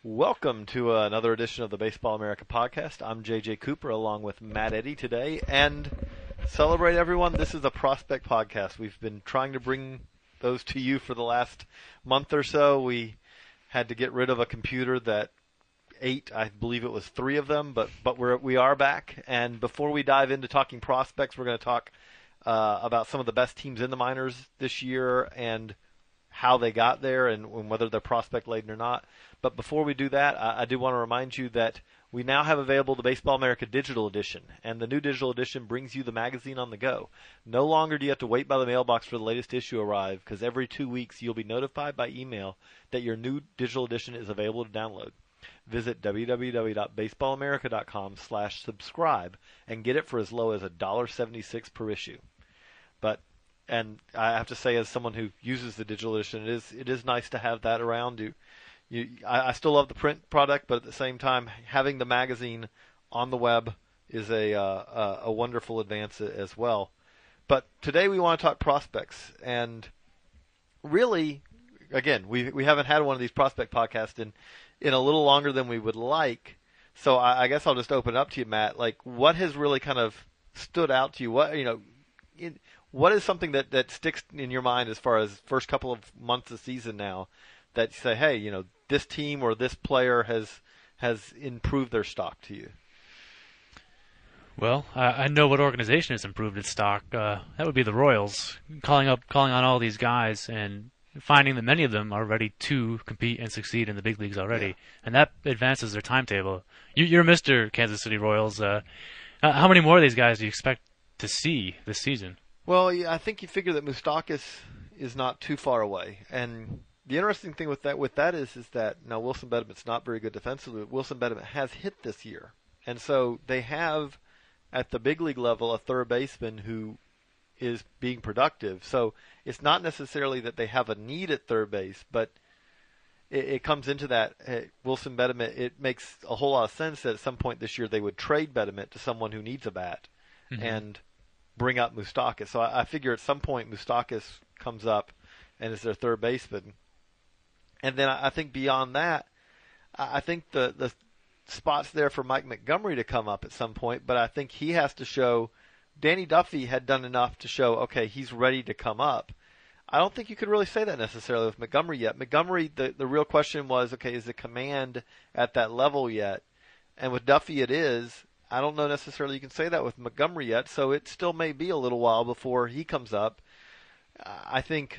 Welcome to another edition of the Baseball America podcast. I'm JJ Cooper along with Matt Eddy today. And celebrate everyone, this is a prospect podcast. We've been trying to bring those to you for the last month or so. We had to get rid of a computer that ate, I believe it was 3 of them, but we are back. And before we dive into talking prospects, we're going to talk about some of the best teams in the minors this year and how they got there and whether they're prospect laden or not. But before we do that, I do want to remind you that we now have available the Baseball America Digital Edition, and the new Digital Edition brings you the magazine on the go. No longer do you have to wait by the mailbox for the latest issue to arrive, because every 2 weeks you'll be notified by email that your new Digital Edition is available to download. Visit www.baseballamerica.com/subscribe and get it for as low as $1.76 per issue. And I have to say, as someone who uses the Digital Edition, it is nice to have that around. I still love the print product, but at the same time, having the magazine on the web is a wonderful advance as well. But today we want to talk prospects, and really, again, we haven't had one of these prospect podcasts in a little longer than we would like. So I guess I'll just open it up to you, Matt. Like, what has really kind of stood out to you? What is something that sticks in your mind as far as first couple of months of season now that you say, hey, this team or this player has improved their stock to you? Well, I know what organization has improved its stock. That would be the Royals. Calling on all these guys and finding that many of them are ready to compete and succeed in the big leagues already, and that advances their timetable. You're Mr. Kansas City Royals. How many more of these guys do you expect to see this season? Well, yeah, I think you figure that Moustakas is not too far away, and the interesting thing with that is that now Wilson Betemit's not very good defensively, but Wilson Betemit has hit this year, and so they have at the big league level a third baseman who is being productive. So it's not necessarily that they have a need at third base, but it comes into that Wilson Betemit. It makes a whole lot of sense that at some point this year they would trade Betemit to someone who needs a bat and bring up Moustakas. So I figure at some point Moustakas comes up and is their third baseman. And then I think beyond that, I think the spot's there for Mike Montgomery to come up at some point, but I think he has to show. Danny Duffy had done enough to show, okay, he's ready to come up. I don't think you could really say that necessarily with Montgomery yet. Montgomery, the real question was, okay, is the command at that level yet? And with Duffy it is. I don't know necessarily you can say that with Montgomery yet, so it still may be a little while before he comes up. I think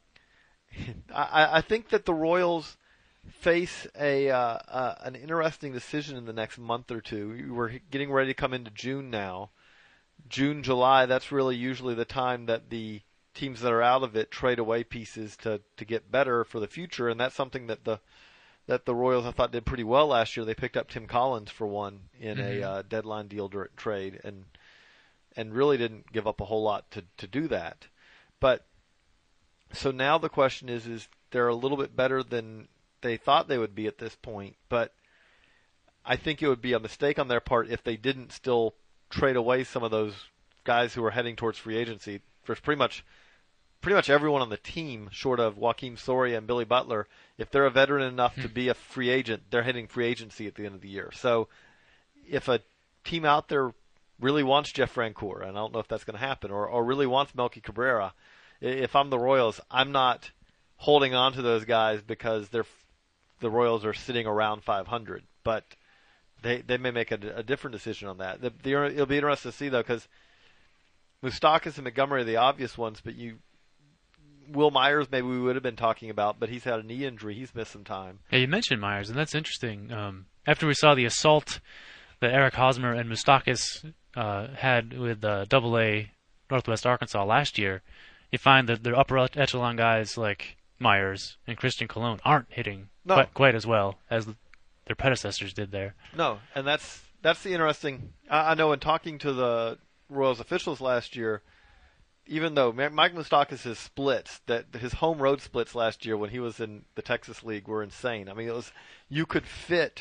that the Royals face an interesting decision in the next month or two. We're getting ready to come into June now. June, July, that's really usually the time that the teams that are out of it trade away pieces to get better for the future, and that's something that the Royals, I thought, did pretty well last year. They picked up Tim Collins for one in a deadline deal trade and really didn't give up a whole lot to do that. But so now the question is they're a little bit better than they thought they would be at this point, but I think it would be a mistake on their part if they didn't still trade away some of those guys who are heading towards free agency. There's pretty much everyone on the team, short of Joakim Soria and Billy Butler, if they're a veteran enough to be a free agent, they're hitting free agency at the end of the year. So if a team out there really wants Jeff Francoeur, and I don't know if that's going to happen, or really wants Melky Cabrera, if I'm the Royals, I'm not holding on to those guys because the Royals are sitting around 500. But they may make a different decision on that. It'll be interesting to see, though, because Moustakas and Montgomery are the obvious ones, but Will Myers maybe we would have been talking about, but he's had a knee injury. He's missed some time. Yeah, you mentioned Myers, and that's interesting. After we saw the assault that Eric Hosmer and Moustakas had with Double-A Northwest Arkansas last year, you find that their upper echelon guys like Myers and Christian Colon aren't hitting quite as well as their predecessors did there. No, and that's the interesting. I know in talking to the Royals officials last year, even though Mike Moustakas' splits, that his home road splits last year when he was in the Texas League were insane. I mean, you could fit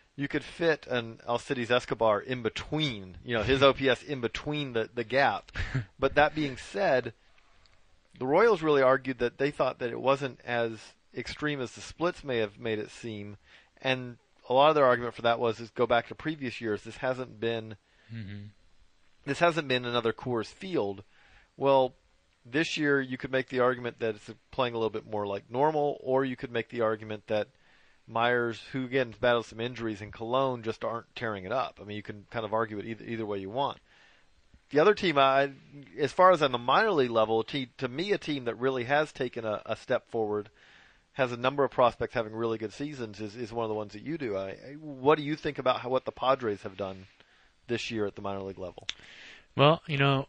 an Alcides Escobar in between, his OPS in between the gap. But that being said, the Royals really argued that they thought that it wasn't as extreme as the splits may have made it seem, And a lot of their argument for that is go back to previous years. This hasn't been another Coors Field. Well, this year you could make the argument that it's playing a little bit more like normal, or you could make the argument that Myers, who again battled some injuries, and Cologne just aren't tearing it up. I mean, you can kind of argue it either way you want. The other team, as far as on the minor league level, to me, a team that really has taken a step forward, has a number of prospects having really good seasons, is one of the ones that you do. What do you think about what the Padres have done this year at the minor league level? Well,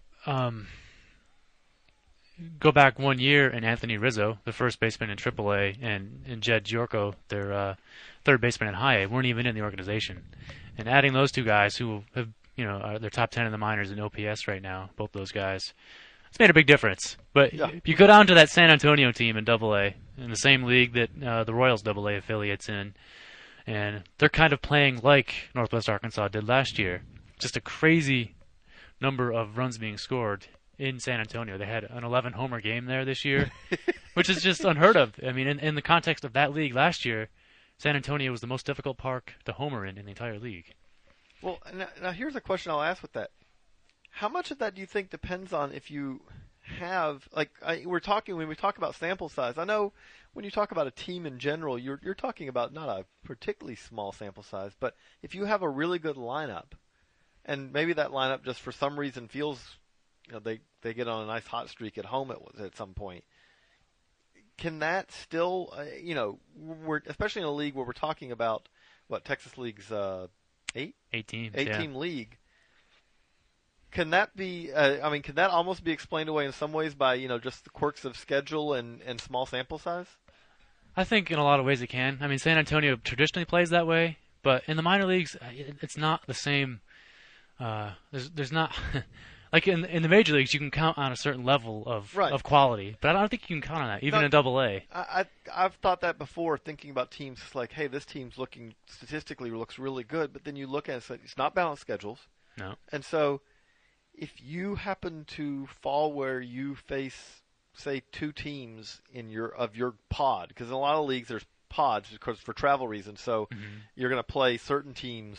go back 1 year, and Anthony Rizzo, the first baseman in AAA, and Jed Giorco, their third baseman in High A, weren't even in the organization. And adding those two guys, who have they're top 10 in the minors in OPS right now, both those guys, it's made a big difference. But if you go down to that San Antonio team in AA, in the same league that the Royals AA affiliates in, and they're kind of playing like Northwest Arkansas did last year. Just a crazy number of runs being scored in San Antonio. They had an 11-homer game there this year, which is just unheard of. I mean, in the context of that league last year, San Antonio was the most difficult park to homer in the entire league. Well, now here's a question I'll ask with that. How much of that do you think depends on if you have, when we talk about sample size, I know when you talk about a team in general, you're talking about not a particularly small sample size, but if you have a really good lineup, and maybe that lineup just for some reason feels, they get on a nice hot streak at home at some point, can that still, we're especially in a league where we're talking about Texas League's 8 team league. Can that be? Can that almost be explained away in some ways by just the quirks of schedule and small sample size? I think in a lot of ways it can. I mean, San Antonio traditionally plays that way, but in the minor leagues, it's not the same. There's not like in the major leagues, you can count on a certain level of quality, but I don't think you can count on that even in AA. I've thought that before, thinking about teams. It's like, hey, this team's statistically looks really good, but then you look at it's not balanced schedules. No, and so if you happen to fall where you face, say, two teams in your pod, because in a lot of leagues there's pods because for travel reasons, so you're going to play certain teams,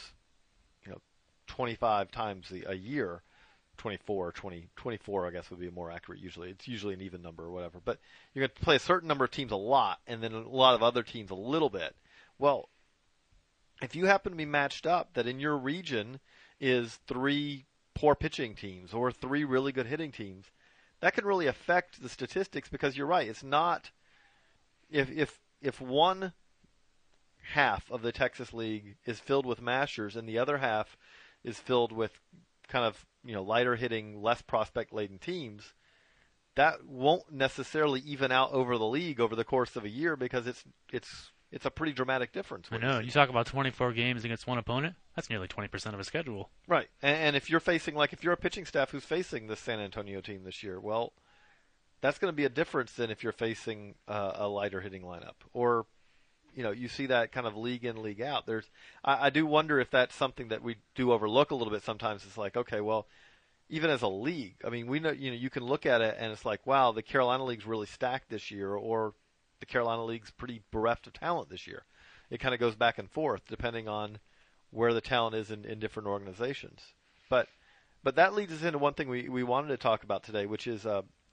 25 times a year. 24, I guess would be more accurate usually. It's usually an even number or whatever. But you're going to play a certain number of teams a lot, and then a lot of other teams a little bit. Well, if you happen to be matched up that in your region is 3 poor pitching teams or 3 really good hitting teams, that can really affect the statistics, because you're right. It's not if one half of the Texas League is filled with mashers and the other half is filled with kind of lighter hitting, less prospect laden teams, that won't necessarily even out over the league over the course of a year, because it's a pretty dramatic difference. I know. You talk about 24 games against one opponent. That's nearly 20% of a schedule. Right. And if you're facing, if you're a pitching staff who's facing the San Antonio team this year, well, that's going to be a difference than if you're facing a lighter hitting lineup. Or, you see that kind of league in, league out. I do wonder if that's something that we do overlook a little bit sometimes. It's like, okay, well, even as a league, I mean, we know, you can look at it and it's like, wow, the Carolina League's really stacked this year, or the Carolina League's pretty bereft of talent this year. It kind of goes back and forth depending on where the talent is in different organizations. But that leads us into one thing we wanted to talk about today, which is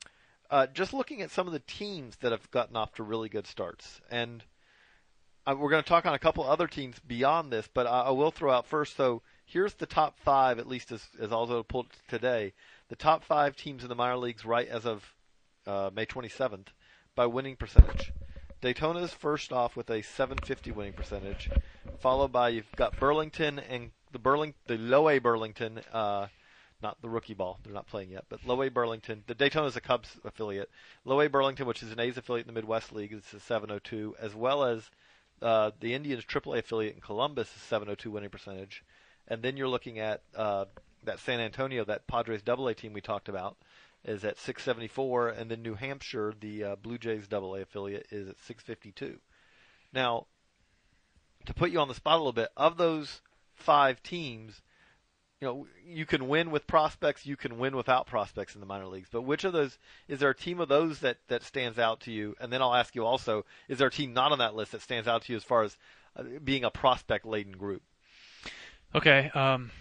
just looking at some of the teams that have gotten off to really good starts. And we're going to talk on a couple other teams beyond this, but I will throw out first. So here's the top 5, at least as Aldo pulled today, the top 5 teams in the minor leagues right as of May 27th by winning percentage. Daytona's first off with a .750 winning percentage, followed by you've got Burlington and the Low A Burlington, not the rookie ball, they're not playing yet, but Low A Burlington. The Daytona's a Cubs affiliate. Low A Burlington, which is an A's affiliate in the Midwest League, is a .702, as well as the Indians' AAA affiliate in Columbus is .702 winning percentage. And then you're looking at that San Antonio, that Padres AA team we talked about, is at .674, and then New Hampshire, the Blue Jays AA affiliate, is at .652. Now, to put you on the spot a little bit, of those 5 teams, you can win with prospects, you can win without prospects in the minor leagues. But which of those, is there a team of those that stands out to you? And then I'll ask you also, is there a team not on that list that stands out to you as far as being a prospect-laden group. Okay,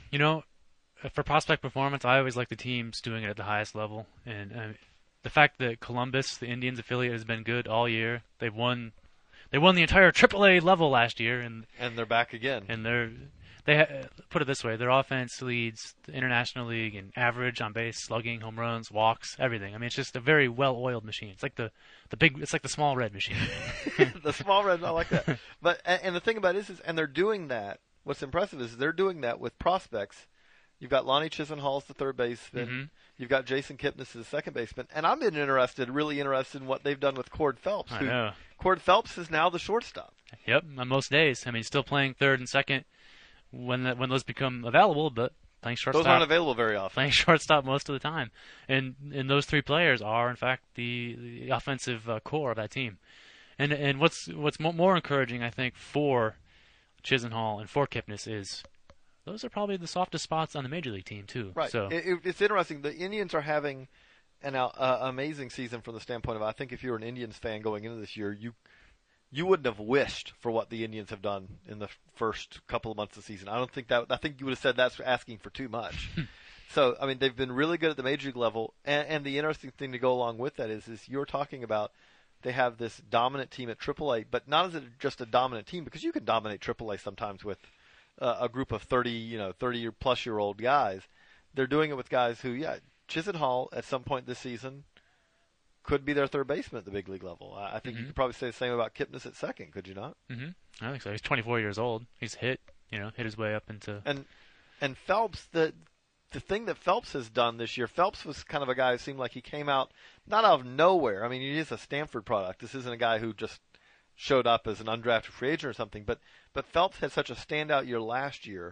for prospect performance, I always like the teams doing it at the highest level, and the fact that Columbus, the Indians affiliate, has been good all year. They won the entire AAA level last year, and they're back again. And put it this way: their offense leads the International League in average on base, slugging, home runs, walks, everything. I mean, it's just a very well-oiled machine. It's like it's like the small red machine. The small red, I like that. But and the thing about it is, and they're doing that. What's impressive is they're doing that with prospects. You've got Lonnie Chisenhall as the third baseman. Mm-hmm. You've got Jason Kipnis as the second baseman. And I've been really interested in what they've done with Cord Phelps. I know. Cord Phelps is now the shortstop. Yep, on most days. I mean, still playing third and second when those become available, but playing shortstop. Those aren't available very often. Playing shortstop most of the time. And those three players are, in fact, the offensive core of that team. And what's more encouraging, I think, for Chisenhall and for Kipnis is those are probably the softest spots on the Major League team, too. Right. So it's interesting. The Indians are having an amazing season from the standpoint of, I think if you're an Indians fan going into this year, you wouldn't have wished for what the Indians have done in the first couple of months of the season. I think you would have said that's asking for too much. So, I mean, they've been really good at the Major League level. And the interesting thing to go along with that is you're talking about they have this dominant team at AAA, but not as just a dominant team, because you can dominate AAA sometimes with a group of 30-plus-year-old guys. They're doing it with guys who, Chisenhall at some point this season could be their third baseman at the big league level. I think you could probably say the same about Kipnis at second, could you not? Mm-hmm. I think so. He's 24 years old. He's hit his way up into... And Phelps, the thing that Phelps has done this year, Phelps was kind of a guy who seemed like he came out not out of nowhere. I mean, he is a Stanford product. This isn't a guy who just showed up as an undrafted free agent or something. But Phelps had such a standout year last year.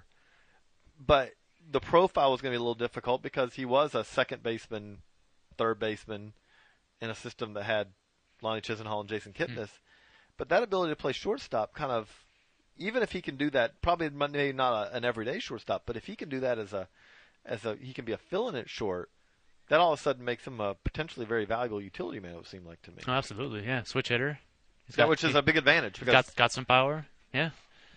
But the profile was going to be a little difficult because he was a second baseman, third baseman in a system that had Lonnie Chisenhall and Jason Kipnis. But that ability to play shortstop kind of, even if he can do that, probably maybe not an everyday shortstop, but if he can do that as he can be a fill-in at short, that all of a sudden makes him a potentially very valuable utility man, it would seem like to me. Oh, absolutely, yeah. Switch hitter. Which is a big advantage. Got some power, yeah.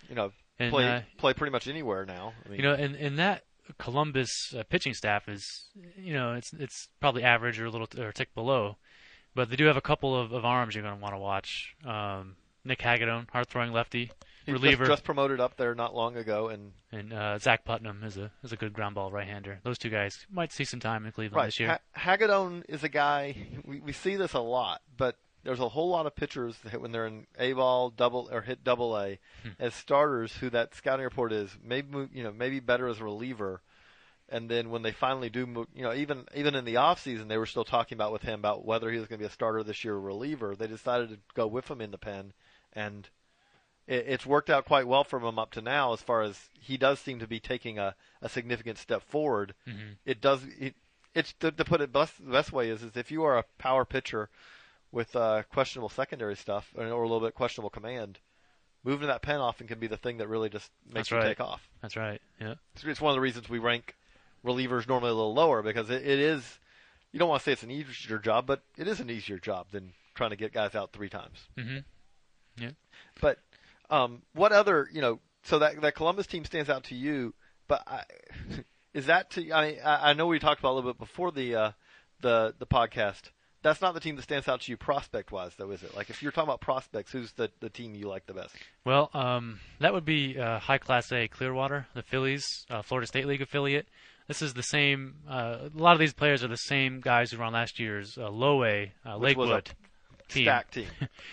Play pretty much anywhere now. I mean, and that Columbus pitching staff is, it's probably average or a little or a tick below, but they do have a couple of arms you're going to want to watch. Nick Hagedorn, hard-throwing lefty, reliever, just promoted up there not long ago, and Zach Putnam is a good ground ball right-hander. Those two guys might see some time in Cleveland this year. Hagedorn is a guy we see this a lot, but there's a whole lot of pitchers that when they're in A-ball, hit double A as starters who that scouting report is maybe better as a reliever. And then when they finally do move, even in the off season, they were still talking about with him about whether he was going to be a starter this year or reliever. They decided to go with him in the pen, and it's worked out quite well for him up to now. As far as he does seem to be taking a significant step forward. Mm-hmm. It's to put it the best way is if you are a power pitcher with questionable secondary stuff or a little bit questionable command, moving to that pen often can be the thing that really just makes you take off. That's right. Yeah. It's one of the reasons we rank relievers normally a little lower, because it is, you don't want to say it's an easier job, but it is an easier job than trying to get guys out 3 times. Mm-hmm. Yeah. But what other, so that Columbus team stands out to you, but is that to, I know we talked about a little bit before the podcast. That's not the team that stands out to you prospect-wise, though, is it? Like, if you're talking about prospects, who's the team you like the best? Well, that would be High Class A Clearwater, the Phillies, Florida State League affiliate. This is the same. A lot of these players are the same guys who were on last year's Low A Lakewood team. Stacked team.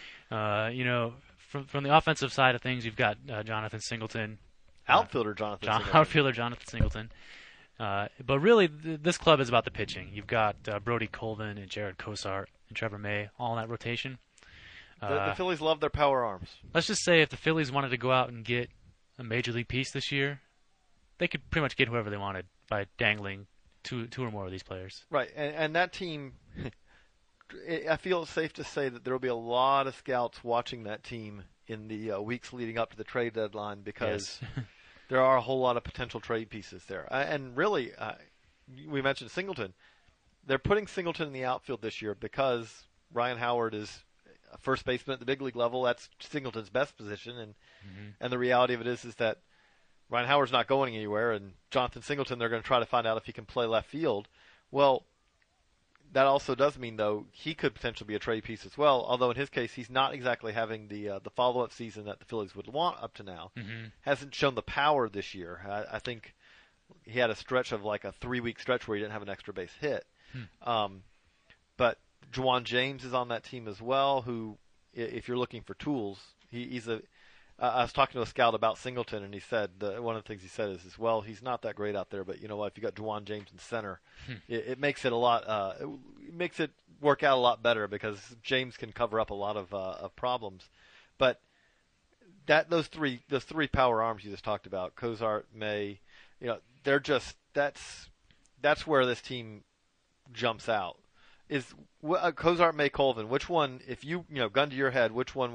From the offensive side of things, you've got Jonathan Singleton. Outfielder Jonathan Singleton. But really, this club is about the pitching. You've got Brody Colvin and Jared Cosart and Trevor May all in that rotation. The Phillies love their power arms. Let's just say if the Phillies wanted to go out and get a major league piece this year, they could pretty much get whoever they wanted by dangling two or more of these players. Right, and that team, I feel it's safe to say that there will be a lot of scouts watching that team in the weeks leading up to the trade deadline, because there are a whole lot of potential trade pieces there. And really, we mentioned Singleton. They're putting Singleton in the outfield this year because Ryan Howard is first baseman at the big league level. That's Singleton's best position, Mm-hmm. and the reality of it is that Ryan Howard's not going anywhere, and Jonathan Singleton, they're going to try to find out if he can play left field. Well, that also does mean, though, he could potentially be a trade piece as well, although in his case, he's not exactly having the follow-up season that the Phillies would want up to now. Mm-hmm. Hasn't shown the power this year. I think he had a stretch of like a 3-week stretch where he didn't have an extra base hit. But Juwan James is on that team as well, who, if you're looking for tools, he's a I was talking to a scout about Singleton, and he said one of the things he said is, well, he's not that great out there, but you know what? If you got Juwan James in center, it makes it a lot. It makes it work out a lot better because James can cover up a lot of problems. But those three power arms you just talked about, Cozart, May, they're just that's where this team jumps out. Is Cozart, May, Colvin? Which one, if you gun to your head, which one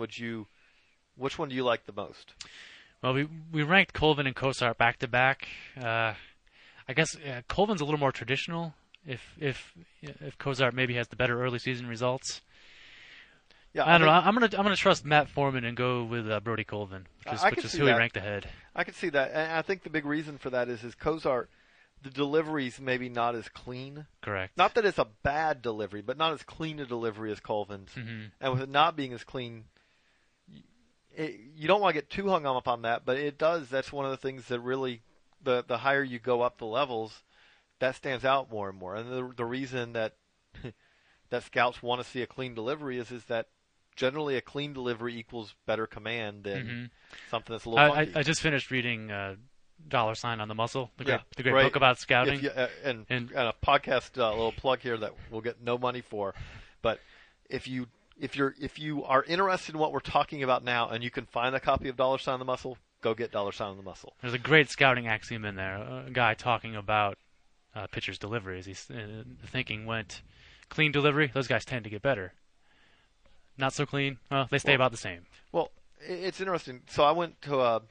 do you like the most? Well, we ranked Colvin and Cozart back to back. I guess Colvin's a little more traditional. If Cozart maybe has the better early season results. Yeah, I don't know. I'm gonna trust Matt Foreman and go with Brody Colvin, which is who he ranked ahead. I can see that, and I think the big reason for that is Cozart, the delivery's maybe not as clean. Correct. Not that it's a bad delivery, but not as clean a delivery as Colvin's. Mm-hmm. And with it not being as clean, you don't want to get too hung up on that, but it does. That's one of the things that really, the higher you go up the levels, that stands out more and more. And the reason that that scouts want to see a clean delivery is that generally a clean delivery equals better command than something that's a little funky. I just finished reading $sign on the Muscle, the great right. book about scouting. And a podcast, little plug here that we'll get no money for, but if you are interested in what we're talking about now and you can find a copy of $Sign on the Muscle, go get $Sign on the Muscle. There's a great scouting axiom in there. A guy talking about pitchers' deliveries. The thinking went, clean delivery, those guys tend to get better. Not so clean, well, they stay about the same. Well, it's interesting. So I went to a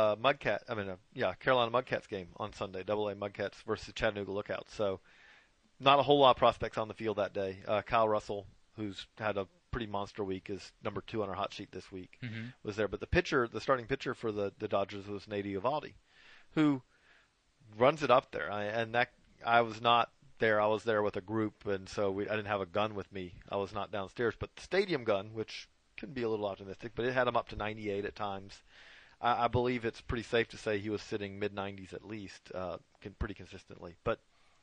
Carolina Mudcats game on Sunday, AA Mudcats versus Chattanooga Lookouts. So not a whole lot of prospects on the field that day. Kyle Russell, who's had a pretty monster week, is number 2 on our hot sheet this week, was there. But the starting pitcher for the Dodgers was Nady Eovaldi, who runs it up there. I was not there. I was there with a group, and so I didn't have a gun with me. I was not downstairs. But the stadium gun, which can be a little optimistic, but it had him up to 98 at times. I believe it's pretty safe to say he was sitting mid-90s at least, pretty consistently. But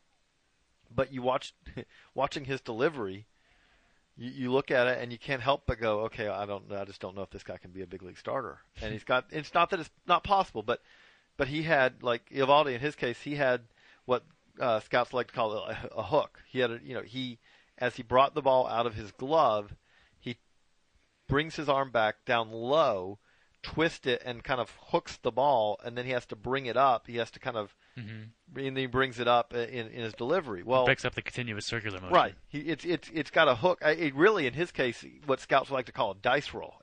you watching his delivery, you look at it and you can't help but go, okay, I just don't know if this guy can be a big league starter. And it's not that it's not possible, but he had, like Eovaldi in his case, he had what scouts like to call a hook. He had as he brought the ball out of his glove, he brings his arm back down low, twists it, and kind of hooks the ball, and then he has to bring it up. He has to kind of, and then he brings it up in his delivery. Well, it breaks up the continuous circular motion. Right. It's got a hook. It really, in his case, what scouts like to call a dice roll.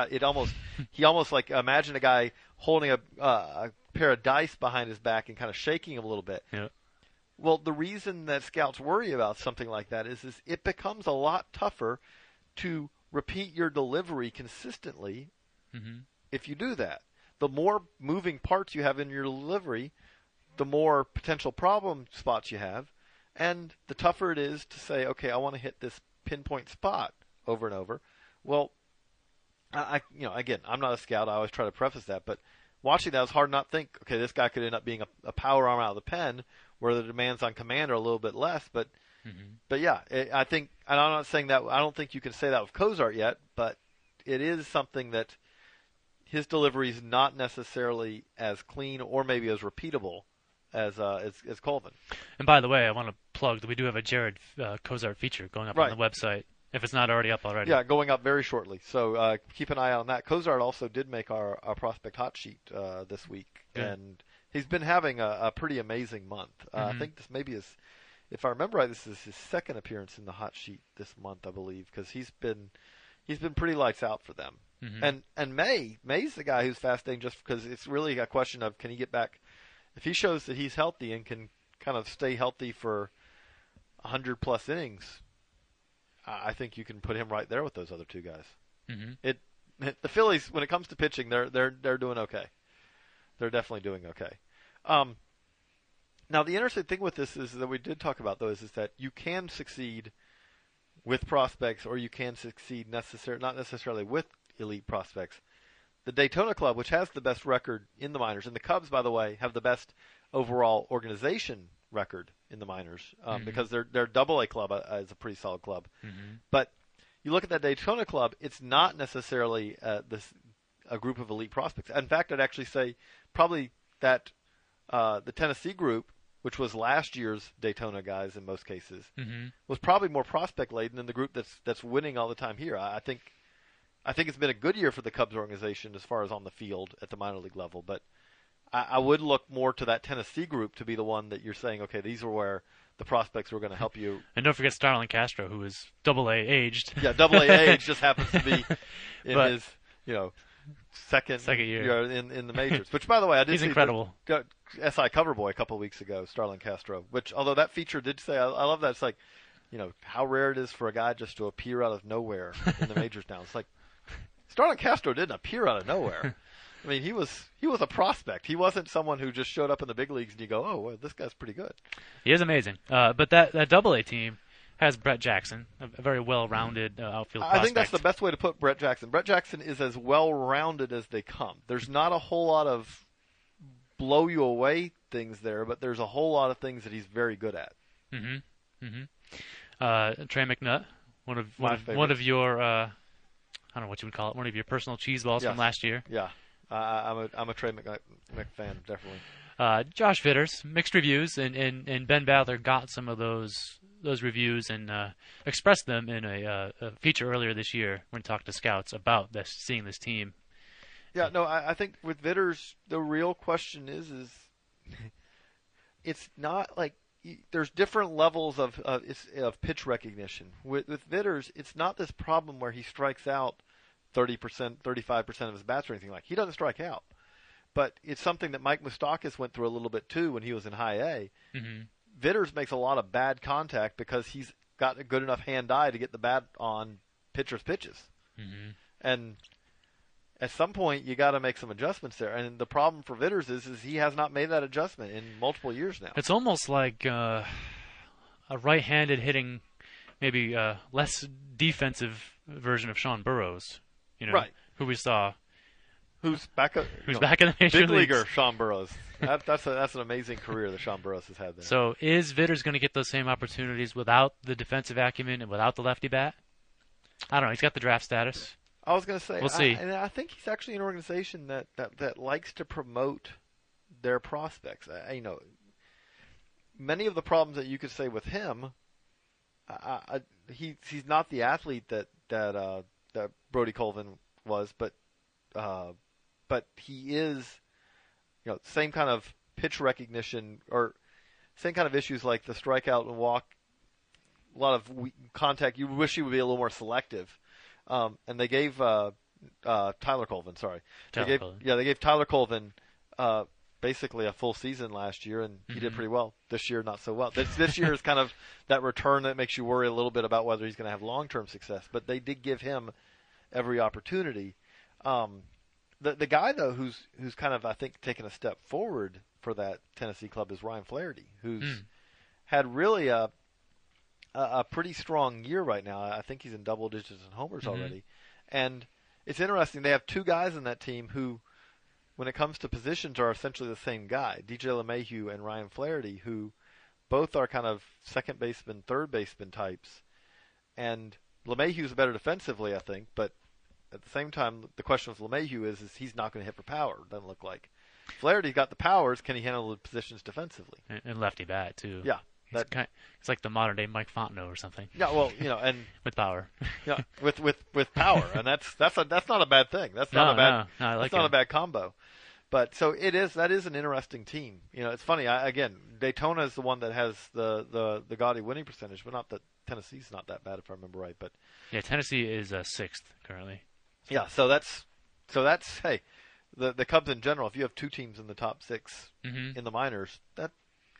He almost like, imagine a guy holding a pair of dice behind his back and kind of shaking him a little bit. Yeah. Well, the reason that scouts worry about something like that is it becomes a lot tougher to repeat your delivery consistently if you do that. The more moving parts you have in your delivery, the more potential problem spots you have, and the tougher it is to say, okay, I want to hit this pinpoint spot over and over. Well, again, I'm not a scout. I always try to preface that, but watching that, it was hard not to think, okay, this guy could end up being a power arm out of the pen, where the demands on command are a little bit less. But yeah, I think, and I'm not saying that, I don't think you can say that with Cozart yet, but it is something that his delivery is not necessarily as clean or maybe as repeatable as Colvin. And by the way, I want to plug that we do have a Jared Cozart feature going up on the website, if it's not already up already. Yeah, going up very shortly. So keep an eye on that. Cozart also did make our prospect hot sheet this week, and he's been having a pretty amazing month. I think this maybe is, if I remember right, this is his second appearance in the hot sheet this month, I believe, because he's been pretty lights out for them. And May's the guy who's fascinating just because it's really a question of, can he get back? If he shows that he's healthy and can kind of stay healthy for 100+ innings, I think you can put him right there with those other two guys. The Phillies, when it comes to pitching, they're doing okay. They're definitely doing okay. Now the interesting thing with this is that we did talk about though is that you can succeed with prospects, or you can succeed not necessarily with elite prospects. The Daytona Club, which has the best record in the minors, and the Cubs, by the way, have the best overall organization record in the minors because their Double-A club is a pretty solid club. But you look at that Daytona Club, it's not necessarily a group of elite prospects. In fact, I'd actually say probably that the Tennessee group, which was last year's Daytona guys in most cases, was probably more prospect laden than the group that's winning all the time here. I think it's been a good year for the Cubs organization as far as on the field at the minor league level, but I would look more to that Tennessee group to be the one that you're saying, okay, these are where the prospects were going to help you. And don't forget Starlin Castro, who is Double-A aged. Yeah, Double-A age just happens to be in his second year in the majors. Which, by the way, I did He's see incredible. SI Cover Boy a couple of weeks ago, Starlin Castro. Which, although that feature did say, I love that. It's like, how rare it is for a guy just to appear out of nowhere in the majors now. It's like Starlin Castro didn't appear out of nowhere. I mean, he was a prospect. He wasn't someone who just showed up in the big leagues and you go, oh, well, this guy's pretty good. He is amazing. But that Double-A team has Brett Jackson, a very well-rounded outfield prospect. I think that's the best way to put Brett Jackson. Brett Jackson is as well-rounded as they come. There's not a whole lot of blow-you-away things there, but there's a whole lot of things that he's very good at. Trey McNutt, one of your I don't know what you would call it, one of your personal cheese balls from last year. Yeah. I'm a Trey McNutt fan, definitely. Josh Vitters, mixed reviews, and Ben Badler got some of those reviews and expressed them in a feature earlier this year when he talked to scouts about seeing this team. Yeah, no, I think with Vitters, the real question is it's not like there's different levels of pitch recognition. With Vitters, it's not this problem where he strikes out 30%, 35% of his bats or anything like. He doesn't strike out. But it's something that Mike Moustakas went through a little bit too when he was in high A. Vitters makes a lot of bad contact because he's got a good enough hand-eye to get the bat on pitchers' pitches. And at some point, you got to make some adjustments there. And the problem for Vitters is he has not made that adjustment in multiple years now. It's almost like a right-handed hitting, maybe less defensive version of Sean Burroughs. Right. Who we saw. Who's back in the major big leagues. Leaguer Sean Burroughs. That's an amazing career that Sean Burroughs has had there. So is Vitters going to get those same opportunities without the defensive acumen and without the lefty bat? I don't know. He's got the draft status. I was going to say, we'll see. And I think he's actually an organization that likes to promote their prospects. Many of the problems that you could say with him, he's not the athlete that Brody Colvin was, but he is, same kind of pitch recognition or same kind of issues like the strikeout and walk, a lot of contact. You wish he would be a little more selective. And they gave Tyler Colvin, they gave Tyler Colvin basically a full season last year, and he did pretty well. This year, not so well. This year is kind of that return that makes you worry a little bit about whether he's going to have long-term success. But they did give him every opportunity. The guy though who's kind of I think taken a step forward for that Tennessee club is Ryan Flaherty, who's had really a pretty strong year right now. I think he's in double digits in homers already. And it's interesting. They have two guys in that team who, when it comes to positions, are essentially the same guy, DJ LeMahieu and Ryan Flaherty, who both are kind of second baseman, third baseman types. And LeMahieu's better defensively, I think, but at the same time, the question with LeMahieu is he's not going to hit for power, doesn't look like. Flaherty's got the powers. Can he handle the positions defensively? And lefty bat, too. Yeah. It's like the modern day Mike Fontenot or something. Yeah, well, and with power. Yeah, with power, and that's not a bad thing. That's not a bad combo. But so that is an interesting team. It's funny. Again, Daytona is the one that has the gaudy winning percentage, but not that Tennessee's not that bad if I remember right. But yeah, Tennessee is sixth currently. Yeah, so that's hey, the Cubs in general. If you have two teams in the top six in the minors, that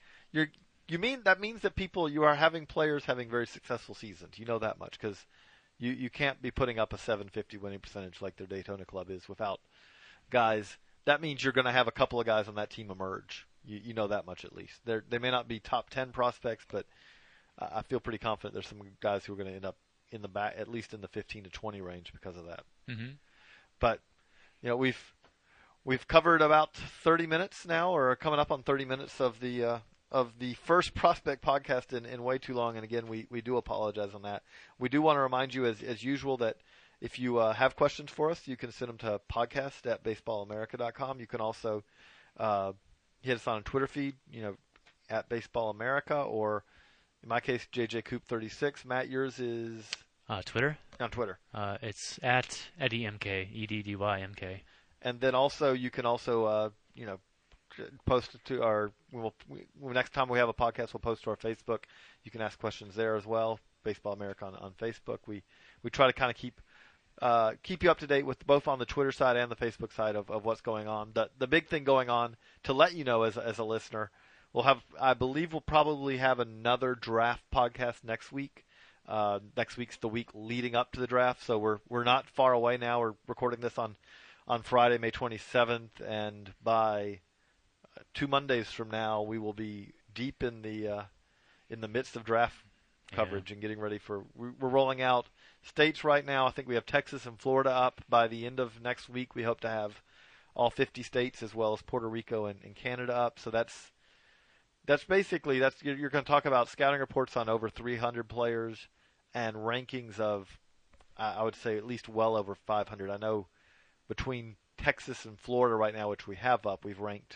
means that you are having players having very successful seasons. You know that much because You can't be putting up a 750 winning percentage like their Daytona club is without guys. That means you're going to have a couple of guys on that team emerge. You know that much at least. They may not be top 10 prospects, but I feel pretty confident there's some guys who are going to end up in the back, at least in the 15 to 20 range because of that. Mm-hmm. But we've covered about 30 minutes now, or coming up on 30 minutes of the first prospect podcast in way too long. And again, we do apologize on that. We do want to remind you, as usual, that if you have questions for us, you can send them to podcast@baseballamerica.com. You can also hit us on a Twitter feed, at Baseball America, or in my case, JJCoop36. Matt, yours is Twitter. On Twitter. It's at EddieMK, EDDYMK. And then also you can also post it to our. Next time we have a podcast, we'll post to our Facebook. You can ask questions there as well. Baseball America on Facebook. We try to kind of keep you up to date with both on the Twitter side and the Facebook side of what's going on. The big thing going on, to let you know as a listener, I believe we'll probably have another draft podcast next week. Next week's the week leading up to the draft, so we're not far away now. We're recording this on Friday, May 27th, and by 2 Mondays from now, we will be deep in the midst of draft coverage and getting ready for. We're rolling out states right now. I think we have Texas and Florida up by the end of next week. We hope to have all 50 states as well as Puerto Rico and Canada up. So that's basically you're going to talk about scouting reports on over 300 players and rankings of I would say at least well over 500. I know between Texas and Florida right now, which we have up, we've ranked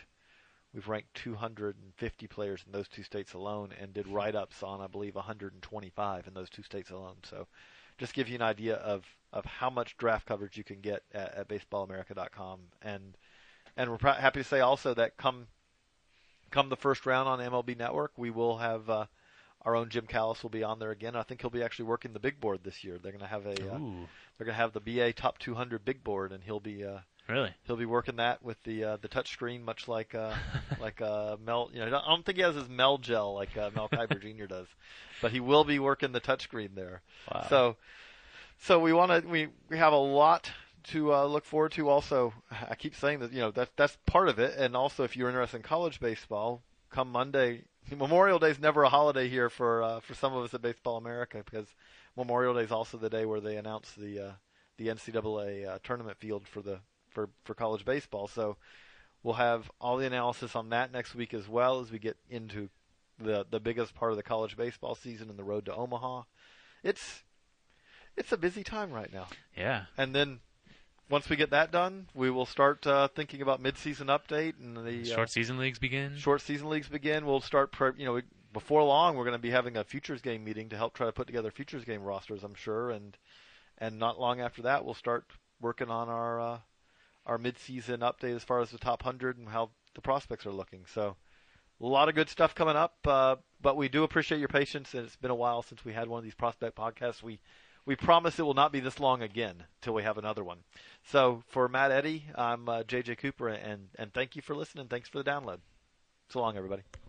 250 players in those two states alone, and did write-ups on, I believe, 125 in those two states alone. So just give you an idea of how much draft coverage you can get at baseballamerica.com. And we're happy to say also that come the first round on MLB Network, we will have our own Jim Callis will be on there again. I think he'll be actually working the big board this year. They're going to have the BA Top 200 big board, and he'll be Really? He'll be working that with the touch screen, much like Mel. I don't think he has his Mel gel like Mel Kiper Jr. does, but he will be working the touch screen there. Wow. So we have a lot to look forward to. Also, I keep saying that that's part of it, and also if you're interested in college baseball, come Monday. Memorial Day is never a holiday here for some of us at Baseball America, because Memorial Day is also the day where they announce the NCAA tournament field for college baseball. So we'll have all the analysis on that next week, as well as we get into the biggest part of the college baseball season and the road to Omaha. It's a busy time right now. Yeah. And then once we get that done, we will start thinking about mid-season update and the short season leagues begin. Short season leagues begin. We'll start. Before long, we're going to be having a futures game meeting to help try to put together futures game rosters, I'm sure, and not long after that, we'll start working on our mid-season update as far as the top 100 and how the prospects are looking. So a lot of good stuff coming up, but we do appreciate your patience, and it's been a while since we had one of these prospect podcasts. We promise it will not be this long again till we have another one. So for Matt Eddy, I'm JJ Cooper, and thank you for listening. Thanks for the download. So long, everybody.